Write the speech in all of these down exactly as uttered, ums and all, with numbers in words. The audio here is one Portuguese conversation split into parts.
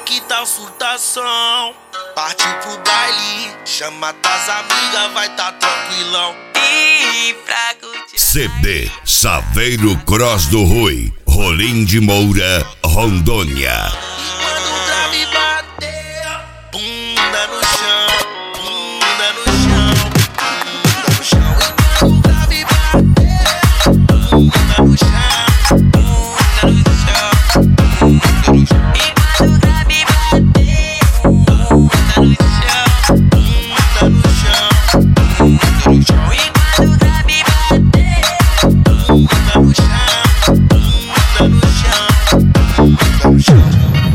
que tal surtação? Partiu pro baile, chama tas amigas, vai tá tranquilão. E pra curtir C B Saveiro Cross do Rui, Rolim de Moura, Rondônia. Quando o grave bater, bunda no chão, bunda no chão, bunda no chão. E quando o grave bater, bunda no chão, bunda no chão, bunda no chão. E quando o grave bater, Bunda no chão, bunda no chão, bunda no chão. e quando o grave bater, Bunda no chão, bunda no chão, bunda no chão.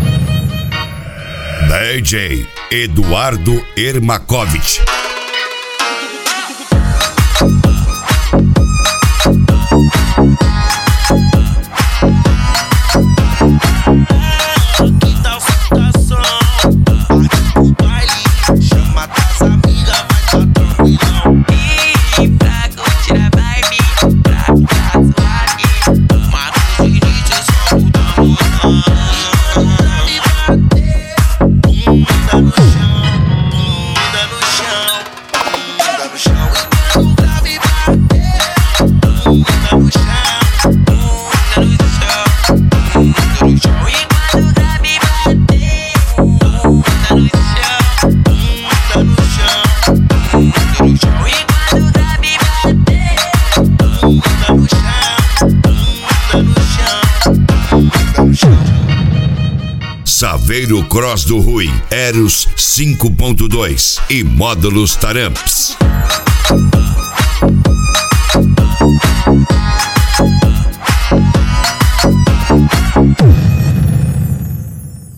D J Eduardo Ermakovich. Que tal surtação? Partiu pro baile, chama tas amigas, vai tá tranquilão. e pra curtir a vibe, pra ficar suave. Marcos Vinícius só mudando o grave bater, bunda no chão, bunda no chão, bunda no chão. E quando o grave bater, bunda no chão, bunda no chão, bunda no chão. E quando o grave bater, Bunda no chão, bunda no chão, bunda no chão. e quando o grave bater, Bunda no chão, bunda no chão, bunda no chão. Saveiro Cross do Rui, Eros cinco ponto dois e Módulos Taramps.